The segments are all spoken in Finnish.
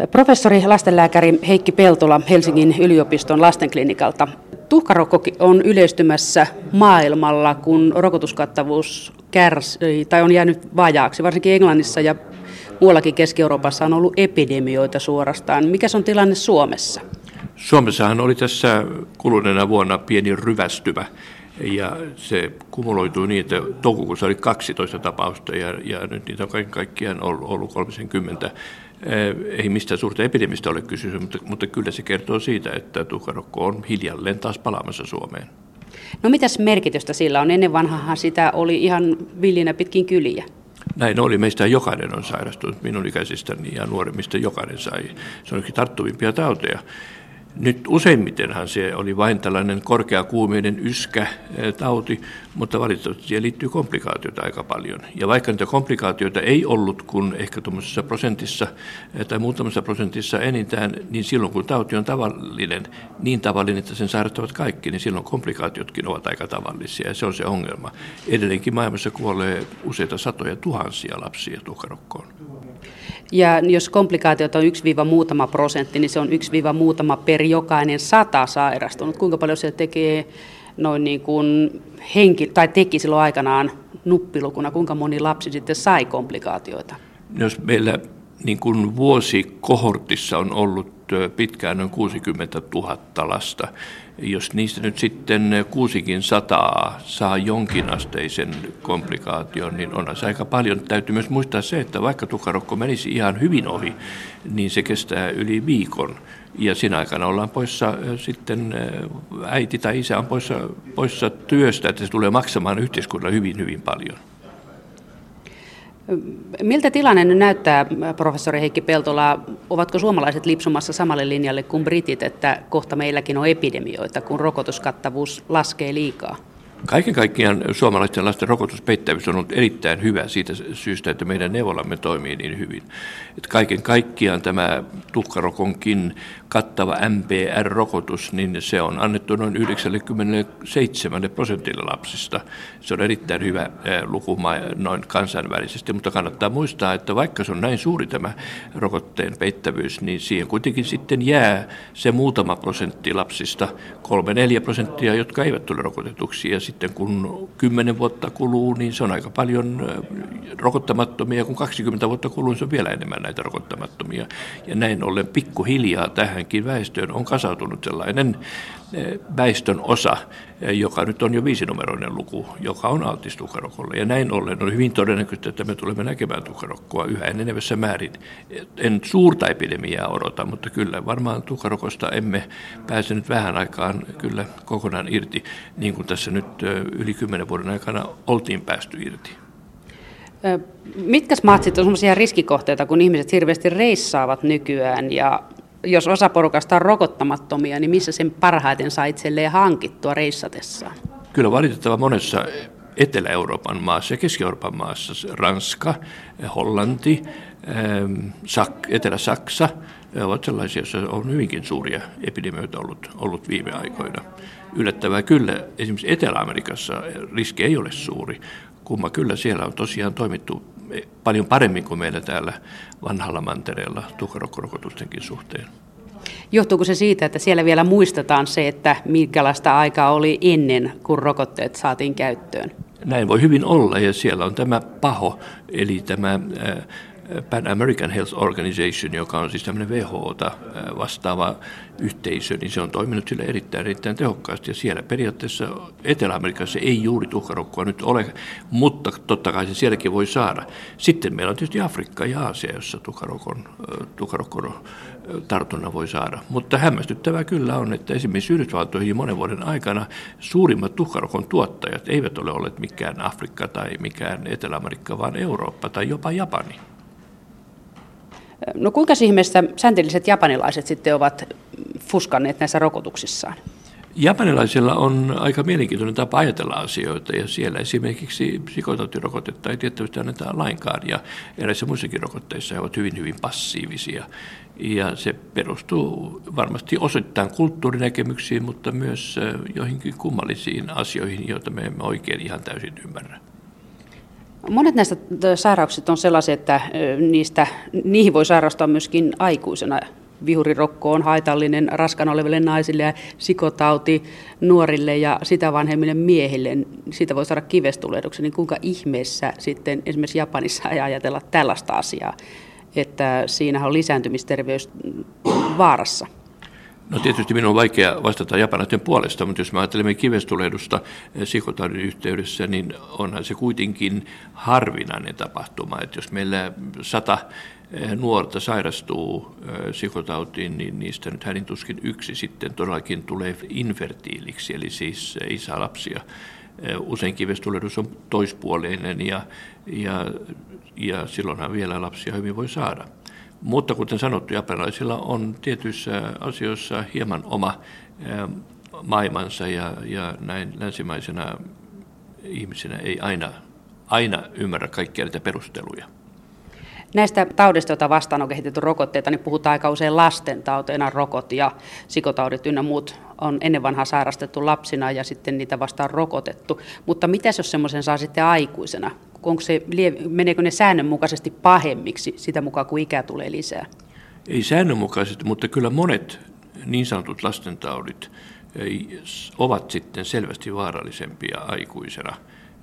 Professori lastenlääkäri Heikki Peltola Helsingin yliopiston lastenklinikalta. Tuhkarokko on yleistymässä maailmalla, kun rokotuskattavuus kärsii tai on jäänyt vajaaksi. Varsinkin Englannissa ja muuallakin Keski-Euroopassa on ollut epidemioita suorastaan. Mikä on tilanne Suomessa? Suomessahan oli tässä kuluneena vuonna pieni ryvästymä. Ja se kumuloitui niin, että toukokuussa oli 12 tapausta ja nyt niitä on kaiken kaikkiaan ollut 30. Ei mistään suurta epidemistä ole kysymys, mutta kyllä se kertoo siitä, että tuhkarokko on hiljalleen taas palaamassa Suomeen. No mitäs merkitystä sillä on? Ennen vanhahan sitä oli ihan villinä pitkin kyliä. Näin oli. Meistä jokainen on sairastunut. Minun ikäisistäni ja nuoremmista jokainen sai. Se on yksi tarttuvimpia tauteja. Nyt useimmitenhan se oli vain tällainen korkeakuumeinen yskätauti, mutta valitettavasti siihen liittyy komplikaatioita aika paljon. Ja vaikka niitä komplikaatioita ei ollut kuin ehkä tuollaisessa prosentissa tai muutamassa prosentissa enintään, niin silloin kun tauti on tavallinen, niin tavallinen, että sen sairastavat kaikki, niin silloin komplikaatiotkin ovat aika tavallisia ja se on se ongelma. Edelleenkin maailmassa kuolee useita satoja tuhansia lapsia tuhkarokkoon. Ja jos komplikaatiot on 1-muutama prosentti, niin se on 1-muutama per jokainen 100 sairastunut. Kuinka paljon se tekee noin niin kuin tai teki silloin aikanaan nuppilukuna, kuinka moni lapsi sitten sai komplikaatioita? Jos meillä niin kuin vuosikohortissa on ollut pitkään noin 60 000 lasta, jos niistä nyt sitten 600 saa jonkinasteisen komplikaation, niin onhan se aika paljon. Täytyy myös muistaa se, että vaikka tuhkarokko menisi ihan hyvin ohi, niin se kestää yli viikon. Ja siinä aikana ollaan poissa sitten äiti tai isä on poissa työstä, että se tulee maksamaan yhteiskunnalle hyvin, hyvin paljon. Miltä tilanne nyt näyttää, professori Heikki Peltola? Ovatko suomalaiset lipsumassa samalle linjalle kuin britit, että kohta meilläkin on epidemioita, kun rokotuskattavuus laskee liikaa? Kaiken kaikkiaan suomalaisten lasten rokotuspeittävyys on ollut erittäin hyvä siitä syystä, että meidän neuvolamme toimii niin hyvin. Että kaiken kaikkiaan tämä tuhkarokonkin kattava MPR-rokotus, niin se on annettu noin 97% lapsista. Se on erittäin hyvä luku noin kansainvälisesti, mutta kannattaa muistaa, että vaikka se on näin suuri tämä rokotteen peittävyys, niin siihen kuitenkin sitten jää se muutama prosentti lapsista, 3-4%, jotka eivät tule rokotetuksi. Ja sitten kun 10 vuotta kuluu, niin se on aika paljon rokottamattomia, ja kun 20 vuotta kuluu, niin se on vielä enemmän näitä rokottamattomia. Ja näin ollen pikkuhiljaa tähänkin väestöön on kasautunut sellainen väestön osa, joka nyt on jo 5-numeroinen luku, joka on altis tuhkarokolle. Ja näin ollen on hyvin todennäköistä, että me tulemme näkemään tuhkarokkoa yhä enenevässä määrin. En suurta epidemiaa odota, mutta kyllä varmaan tuhkarokosta emme pääse nyt vähän aikaan kyllä kokonaan irti, niin kuin tässä nyt yli 10 vuoden aikana oltiin päästy irti. Mitkä maat sitten on sellaisia riskikohteita, kun ihmiset hirveästi reissaavat nykyään ja jos osa porukasta on rokottamattomia, niin missä sen parhaiten saa itselleen hankittua reissatessaan? Kyllä valitettavan monessa Etelä-Euroopan maassa ja Keski-Euroopan maassa, Ranska, Hollanti, Etelä-Saksa, ovat sellaisia, joissa on hyvinkin suuria epidemioita ollut viime aikoina. Yllättävää kyllä, esimerkiksi Etelä-Amerikassa riski ei ole suuri, kumma kyllä siellä on tosiaan toimittu paljon paremmin kuin meillä täällä vanhalla mantereella tuhkarokkorokotustenkin suhteen. Johtuuko se siitä, että siellä vielä muistetaan se, että minkälaista aikaa oli ennen, kun rokotteet saatiin käyttöön? Näin voi hyvin olla, ja siellä on tämä PAHO, eli tämä Pan American Health Organization, joka on siis tämmöinen WHO:ta vastaava yhteisö, niin se on toiminut sille erittäin tehokkaasti. Ja siellä periaatteessa Etelä-Amerikassa ei juuri tuhkarokkoa nyt ole, mutta totta kai se sielläkin voi saada. Sitten meillä on tietysti Afrikka ja Aasia, jossa tuhkarokon tartunnan voi saada. Mutta hämmästyttävää kyllä on, että esimerkiksi Yhdysvaltoihin monen vuoden aikana suurimmat tuhkarokon tuottajat eivät ole olleet mikään Afrikka tai mikään Etelä-Amerikka, vaan Eurooppa tai jopa Japani. No kuinka ihmeessä sänteliset japanilaiset sitten ovat fuskanneet näissä rokotuksissaan? Japanilaisilla on aika mielenkiintoinen tapa ajatella asioita, ja siellä esimerkiksi psykotautirokotetta ei tiettävästi anneta lainkaan, ja eräissä muissakin rokotteissa he ovat hyvin, hyvin passiivisia. Ja se perustuu varmasti osittain kulttuurinäkemyksiin, mutta myös joihinkin kummallisiin asioihin, joita me emme oikein ihan täysin ymmärrä. Monet näistä sairauksista on sellaisia, että niihin voi sairastaa myöskin aikuisena. Vihurirokko on haitallinen raskaana oleville naisille ja sikotauti nuorille ja sitä vanhemmille miehille. Siitä voi saada kivestulehduksen. Niin kuinka ihmeessä sitten esimerkiksi Japanissa ei ajatella tällaista asiaa, että siinä on lisääntymisterveys vaarassa? No tietysti minun on vaikea vastata japanilaisten puolesta, mutta jos me ajattelemme kivestulehdusta sikotaudin yhteydessä, niin onhan se kuitenkin harvinainen tapahtuma. Että jos meillä 100 nuorta sairastuu sikotautiin, niin niistä nyt hädin tuskin yksi sitten todellakin tulee infertiiliksi, eli siis ei saa lapsia. Usein kivestulehdus on toispuoleinen ja silloinhan vielä lapsia hyvin voi saada. Mutta kuten sanottu, japanilaisilla on tietyissä asioissa hieman oma maailmansa ja näin länsimaisena ihmisenä ei aina ymmärrä kaikkia näitä perusteluja. Näistä taudeista, joita vastaan on kehitetty rokotteita, niin puhutaan aika usein lastentauteina. Rokot ja sikotaudit ynnä muut on ennen vanhaa sairastettu lapsina ja sitten niitä vastaan rokotettu. Mutta mitäs jos semmoisen saa sitten aikuisena? Meneekö ne säännönmukaisesti pahemmiksi sitä mukaan, kun ikä tulee lisää? Ei säännönmukaisesti, mutta kyllä monet niin sanotut lastentaudit ovat sitten selvästi vaarallisempia aikuisena.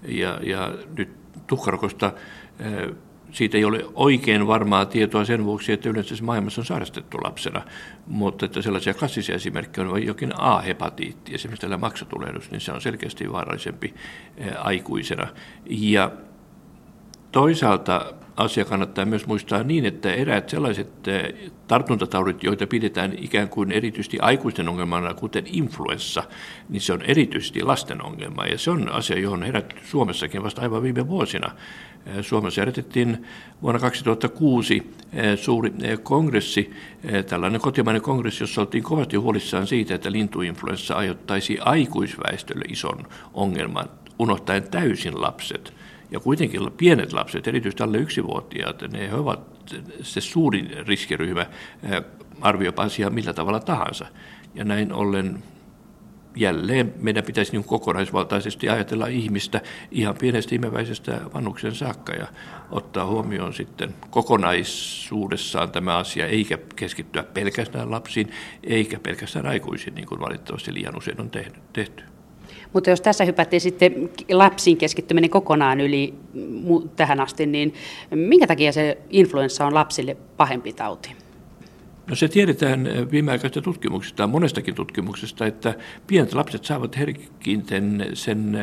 Ja nyt tuhkarokosta siitä ei ole oikein varmaa tietoa sen vuoksi, että yleensä se maailmassa on sairastettu lapsena, mutta että sellaisia klassisia esimerkkejä on jokin A-hepatiitti, esimerkiksi tällä maksatulehdus, niin se on selkeästi vaarallisempi aikuisena. Ja toisaalta asia kannattaa myös muistaa niin, että eräät sellaiset tartuntataudit, joita pidetään ikään kuin erityisesti aikuisten ongelmana, kuten influenssa, niin se on erityisesti lasten ongelma. Ja se on asia, johon herätty Suomessakin vasta aivan viime vuosina. Suomessa järjestettiin vuonna 2006 suuri kongressi, tällainen kotimainen kongressi, jossa oltiin kovasti huolissaan siitä, että lintuinfluenssa aiheuttaisi aikuisväestölle ison ongelman, unohtaen täysin lapset. Ja kuitenkin pienet lapset, erityisesti alle 1-vuotiaat, ne ovat se suurin riskiryhmä, arvioipa asiaa millä tavalla tahansa. Ja näin ollen jälleen meidän pitäisi niin kokonaisvaltaisesti ajatella ihmistä ihan pienestä imeväisestä vanhuksen saakka ja ottaa huomioon sitten kokonaisuudessaan tämä asia, eikä keskittyä pelkästään lapsiin, eikä pelkästään aikuisiin, niin kuin valitettavasti liian usein on tehty. Mutta jos tässä hypättiin sitten lapsiin keskittyminen kokonaan yli tähän asti, niin minkä takia se influenssa on lapsille pahempi tauti? No se tiedetään viimeaikaisista tutkimuksista, monestakin tutkimuksesta, että pienet lapset saavat herkiten sen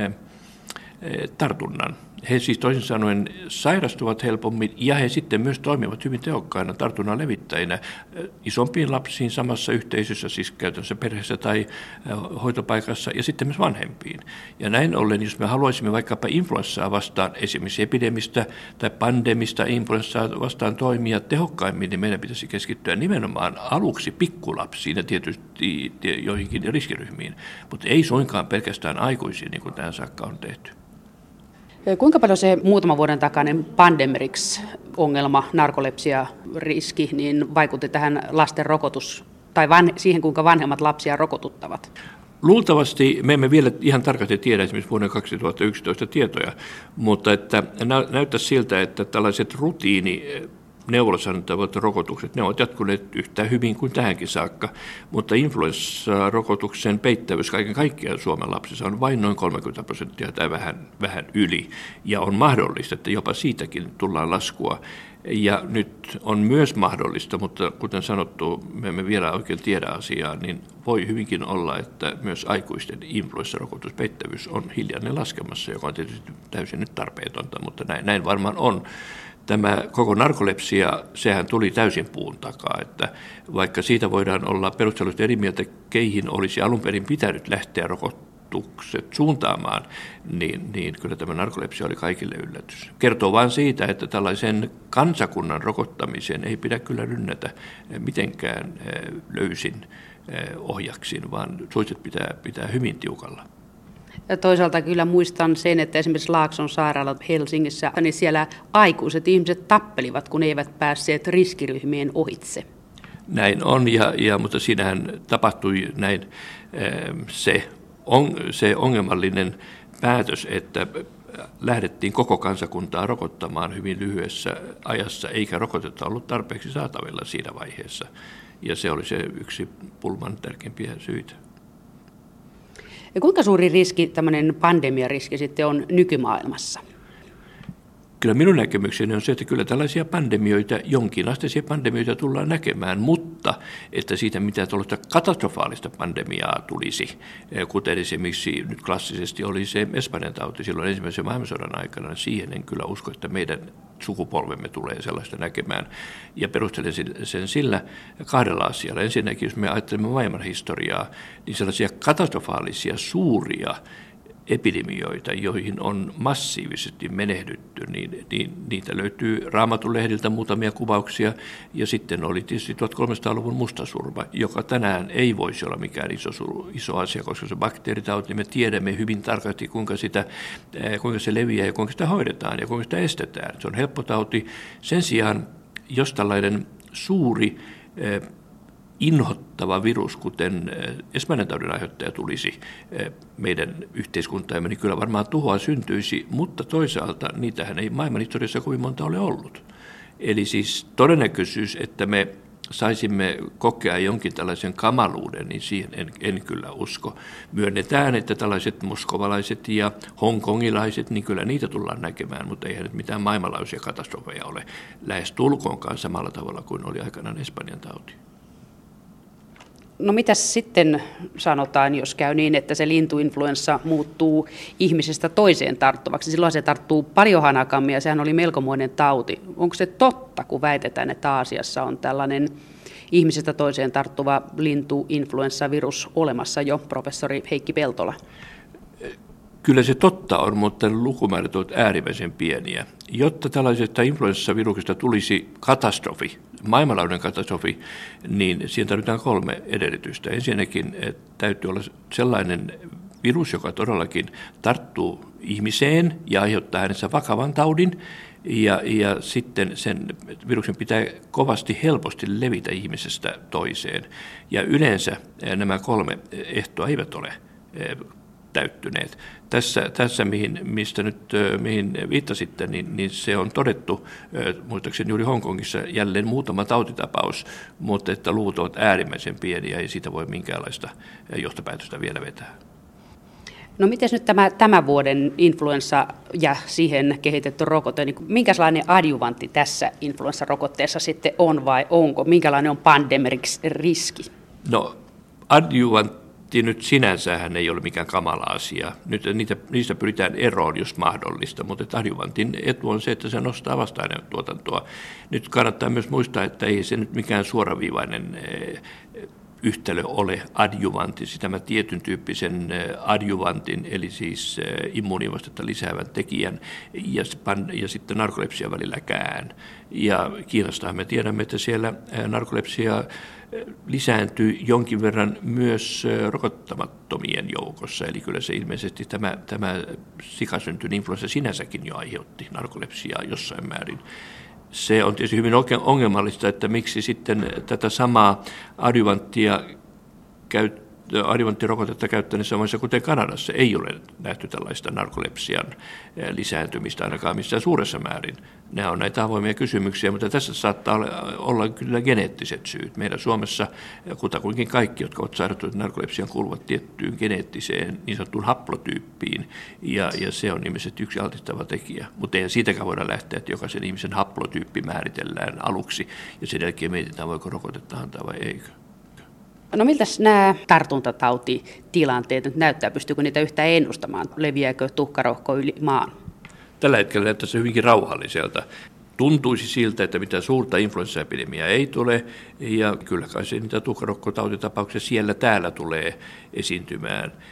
tartunnan. He siis toisin sanoen sairastuvat helpommin ja he sitten myös toimivat hyvin tehokkaina tartunnan levittäjinä isompiin lapsiin samassa yhteisössä, siis käytännössä perheessä tai hoitopaikassa ja sitten myös vanhempiin. Ja näin ollen, jos me haluaisimme vaikkapa influenssaa vastaan, esimerkiksi epidemistä tai pandemista influenssaa vastaan toimia tehokkaimmin, niin meidän pitäisi keskittyä nimenomaan aluksi pikkulapsiin ja tietysti joihinkin riskiryhmiin, mutta ei suinkaan pelkästään aikuisiin, niin kuin tähän saakka on tehty. Kuinka paljon se muutaman vuoden takainen Pandemrix-ongelma, narkolepsia-riski, niin vaikutti tähän lasten tai siihen, kuinka vanhemmat lapsia rokotuttavat? Luultavasti me emme vielä ihan tarkasti tiedä esimerkiksi vuoden 2011 tietoja, mutta että näyttäisi siltä, että tällaiset neuvolassa annettavat rokotukset, ne ovat jatkuneet yhtä hyvin kuin tähänkin saakka, mutta influenssarokotuksen peittävyys kaiken kaikkiaan Suomen lapsissa on vain noin 30% tai vähän yli, ja on mahdollista, että jopa siitäkin tullaan laskua. Ja nyt on myös mahdollista, mutta kuten sanottu, me emme vielä oikein tiedä asiaa, niin voi hyvinkin olla, että myös aikuisten influenssarokotuspeittävyys on hiljalleen laskemassa, joka on tietysti täysin nyt tarpeetonta, mutta näin varmaan on. Tämä koko narkolepsia, sehän tuli täysin puun takaa, että vaikka siitä voidaan olla perustellusti eri mieltä, keihin olisi alun perin pitänyt lähteä rokotukset suuntaamaan, niin kyllä tämä narkolepsia oli kaikille yllätys. Kertoo vain siitä, että tällaisen kansakunnan rokottamiseen ei pidä kyllä rynnätä mitenkään löysin ohjaksin, vaan suitset pitää hyvin tiukalla. Ja toisaalta kyllä muistan sen, että esimerkiksi Laakson sairaala Helsingissä, niin siellä aikuiset ihmiset tappelivat, kun eivät päässeet riskiryhmien ohitse. Näin on, mutta siinähän tapahtui näin se ongelmallinen päätös, että lähdettiin koko kansakuntaa rokottamaan hyvin lyhyessä ajassa, eikä rokotetta ollut tarpeeksi saatavilla siinä vaiheessa. Ja se oli se yksi pulman tärkeimpiä syitä. Ja kuinka suuri riski, tämmöinen pandemiariski sitten on nykymaailmassa? Kyllä minun näkemykseni on se, että kyllä tällaisia pandemioita, jonkinasteisia pandemioita tullaan näkemään, mutta että siitä mitä tuollaista katastrofaalista pandemiaa tulisi, kuten esimerkiksi nyt klassisesti oli se Espanjan tauti silloin ensimmäisen maailmansodan aikana, niin siihen en kyllä usko, että meidän sukupolvemme tulee sellaista näkemään. Ja perustelen sen sillä kahdella asialla. Ensinnäkin, jos me ajattelemme maailmanhistoriaa, niin sellaisia katastrofaalisia suuria epidemioita, joihin on massiivisesti menehdytty, niin niitä löytyy Raamatun lehdiltä muutamia kuvauksia, ja sitten oli tietysti 1300-luvun mustasurma, joka tänään ei voisi olla mikään iso asia, koska se bakteeritauti, me tiedämme hyvin tarkasti, kuinka se leviää ja kuinka sitä hoidetaan ja kuinka sitä estetään. Se on helppo tauti. Sen sijaan, jos tällainen suuri inhottava virus, kuten Espanjan taudin aiheuttaja tulisi meidän yhteiskuntaamme, niin kyllä varmaan tuhoa syntyisi, mutta toisaalta niitähän ei maailmanhistoriassa kovin monta ole ollut. Eli siis todennäköisyys, että me saisimme kokea jonkin tällaisen kamaluuden, niin siihen en kyllä usko. Myönnetään, että tällaiset moskovalaiset ja hongkongilaiset, niin kyllä niitä tullaan näkemään, mutta eihän nyt mitään maailmanlaajuisia katastrofeja ole lähes tulkoonkaan samalla tavalla kuin oli aikanaan Espanjan tauti. No mitäs sitten sanotaan, jos käy niin, että se lintuinfluenssa muuttuu ihmisestä toiseen tarttuvaksi? Silloin se tarttuu paljon hanakammin ja sehän oli melkomoinen tauti. Onko se totta, kun väitetään, että Aasiassa on tällainen ihmisestä toiseen tarttuva lintuinfluenssavirus olemassa jo, professori Heikki Peltola? Kyllä se totta on, mutta lukumäärät ovat äärimmäisen pieniä. Jotta tällaisesta influenssaviruksesta tulisi katastrofi, maailmanlaajuinen katastrofi, niin siihen tarvitaan 3 edellytystä. Ensinnäkin täytyy olla sellainen virus, joka todellakin tarttuu ihmiseen ja aiheuttaa hänessä vakavan taudin, ja sitten sen viruksen pitää kovasti helposti levitä ihmisestä toiseen. Ja yleensä nämä 3 ehtoa eivät ole täyttyneet. Tässä mihin viittasitte, niin se on todettu, muistaakseni juuri Hongkongissa jälleen muutama tautitapaus, mutta että luvut ovat äärimmäisen pieniä, ei siitä voi minkäänlaista johtopäätöstä vielä vetää. No miten nyt tämän vuoden influenssa ja siihen kehitetty rokote, niin minkälainen adjuvantti tässä influenssarokotteessa sitten on vai onko? Minkälainen on pandemic-riski? No adjuvantti nyt sinänsähän ei ole mikään kamala asia. Nyt niistä pyritään eroon, jos mahdollista, mutta adjuvantin etu on se, että se nostaa vasta-ainetuotantoa. Nyt kannattaa myös muistaa, että ei se nyt mikään suoraviivainen yhtälö ole adjuvantti, tämä tietyn tyyppisen adjuvantin, eli siis immuunivastetta lisäävän tekijän ja sitten narkolepsian välilläkään. Ja Kiinastahan me tiedämme, että siellä narkolepsia lisääntyy jonkin verran myös rokottamattomien joukossa, eli kyllä se ilmeisesti tämä sikasyntyinen influenssa sinänsäkin jo aiheutti narkolepsiaa jossain määrin. Se on tietysti hyvin ongelmallista, että miksi sitten tätä samaa adjuvanttirokotetta käyttäneessä maissa, kuten Kanadassa, ei ole nähty tällaista narkolepsian lisääntymistä ainakaan missään suuressa määrin. Nämä on näitä avoimia kysymyksiä, mutta tässä saattaa olla kyllä geneettiset syyt. Meillä Suomessa kutakuinkin kaikki, jotka ovat sairastuneet narkolepsian, kuuluvat tiettyyn geneettiseen niin sanottuun haplotyyppiin, ja se on ilmeisesti yksi altistava tekijä. Mutta ei siitäkään voida lähteä, että jokaisen ihmisen haplotyyppi määritellään aluksi, ja sen jälkeen mietitään, voiko rokotetta antaa vai eikö. No miltä nämä tartuntatautitilanteet nyt näyttää? Pystyykö niitä yhtään ennustamaan? Leviääkö tuhkarohko yli maan? Tällä hetkellä näyttää se hyvinkin rauhalliselta. Tuntuisi siltä, että mitään suurta influenssaepidemiaa ei tule, ja kyllä kai se niitä tuhkarokkotautitapauksia siellä täällä tulee esiintymään.